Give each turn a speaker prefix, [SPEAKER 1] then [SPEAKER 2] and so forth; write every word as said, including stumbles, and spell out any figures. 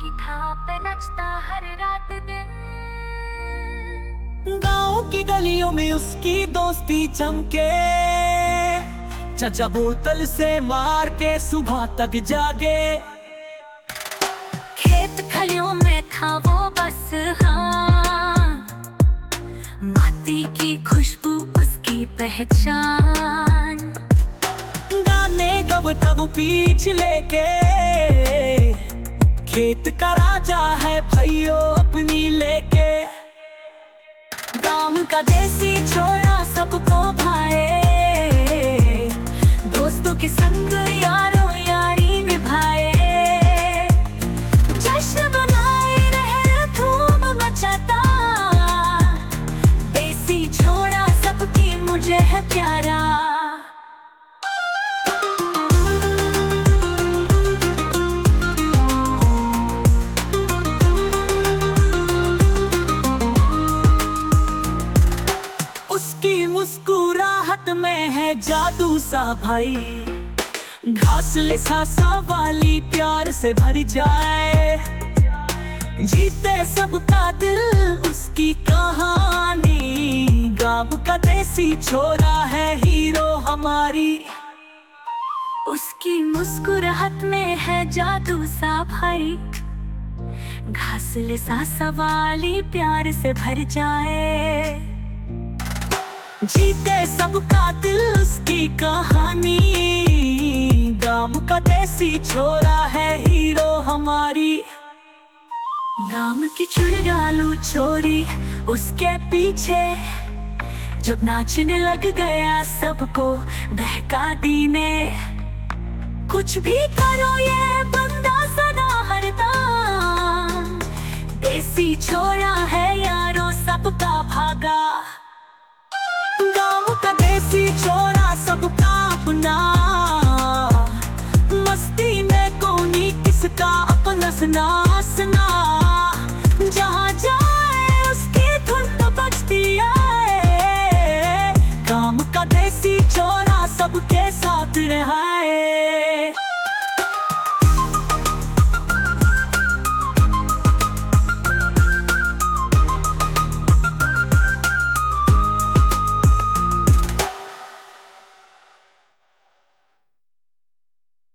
[SPEAKER 1] की थाप पे नचता हर रात दिन।
[SPEAKER 2] गाँव की गलियों में उसकी दोस्ती चमके, चचा बोतल से मार के सुबह तक जागे।
[SPEAKER 1] खेत खलियों में था वो बस हाँ, माटी की खुशबू उसकी पहचान।
[SPEAKER 2] गाने कब तब पीछ लेके, खेत का राजा है भाइयों अपनी लेके।
[SPEAKER 1] गाँव का देसी छोरा सबको भाए, दोस्तों के संग यारों यारी निभाए। जश्न मनाए रहे धूम मचाता, देसी छोरा सबकी मुझे है प्यारा।
[SPEAKER 2] उसकी मुस्कुराहट में है जादू सा भाई, घासले सा वाली प्यार से भर जाए। जीते सबका दिल उसकी कहानी, गाँव का देसी छोरा है हीरो हमारी।
[SPEAKER 1] उसकी मुस्कुराहट में है जादू सा भाई, घासले सा सवाली प्यार से भर जाए।
[SPEAKER 2] जीते सबका दिल उसकी कहानी, गाँव का देसी छोरा है हीरो हमारी।
[SPEAKER 1] गाँव की चुड़गालू छोरी उसके पीछे, जब नाचने लग गया सबको बहका दी ने। कुछ भी करो ये बंदा सदा हरता, देसी छोरा है यारों सबका भागा।
[SPEAKER 2] गाँव का देसी छोरा सबका अपना, मस्ती में कोई किसका अपना सुना।